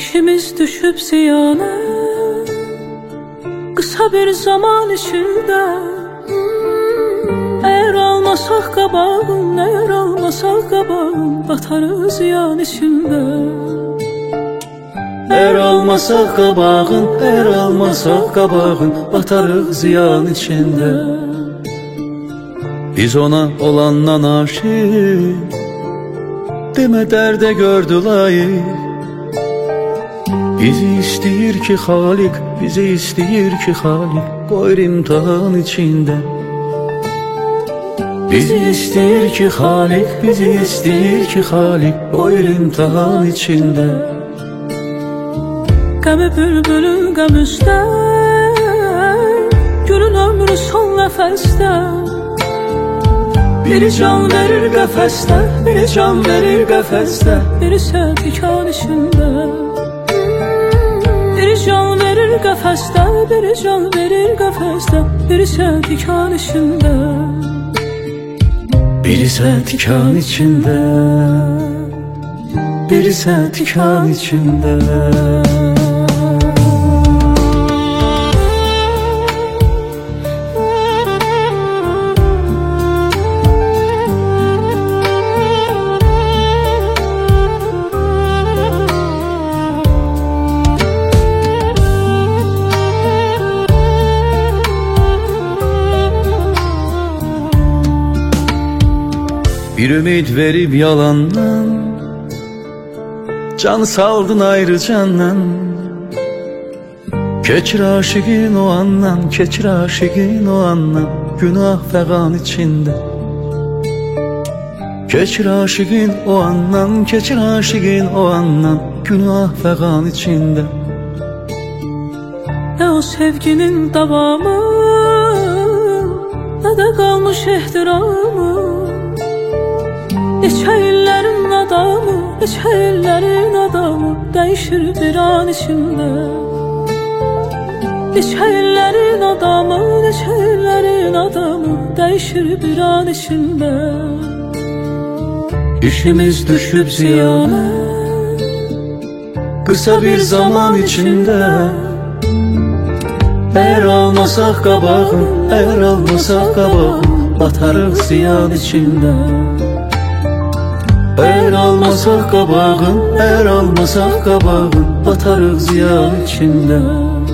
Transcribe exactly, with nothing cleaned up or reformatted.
İşimiz düşüp ziyana, kısa bir zaman içinde. Eğer almasak qabağın, eğer almasak qabağın, batarız ziyan içinde. Eğer almasak qabağın, eğer almasak qabağın, batarız ziyan içinde. Biz ona olandan aşık, demə dərdə gördü layık. Bizi istəyir ki Xaliq, bizi istəyir ki Xaliq, qoyur imtihan içində. Bizi istəyir ki Xaliq, bizi istəyir ki Xaliq, qoyur imtihan içində. Qəmi bülbülün qəm üstə, gülün ömrü son nəfəsdə. Biri can verir qəfəsdə, biri can verir qəfəsdə, biri isə tikan içində. Biri can verir qəfəsdə, biri can verir qəfəsdə, biri isə tikan içində. Biri isə tikan içində, biri isə tikan içində. Bir ümid verip yalandan, can saldın ayrı candan. Keçir aşıqın o andan, keçir aşıqın o andan, günah fəqan içində. Keçir aşıqın o andan, keçir aşıqın o andan, günah fəqan içində. Nə o sevginin davamı, nə də qalmış ehtiramı. Neçə illərin adamı, neçə illərin adamı, dəyişir bir an içində. Neçə illərin adamı, neçə illərin adamı, dəyişir bir an içində. İşimiz düşüb ziyana, kısa bir zaman içində. Eğer almasak qabağın, eğer almasak qabağın, batarıq ziyan içində. Eğer almasak qabağın, eğer almasak qabağın, batarıq ziyan içində.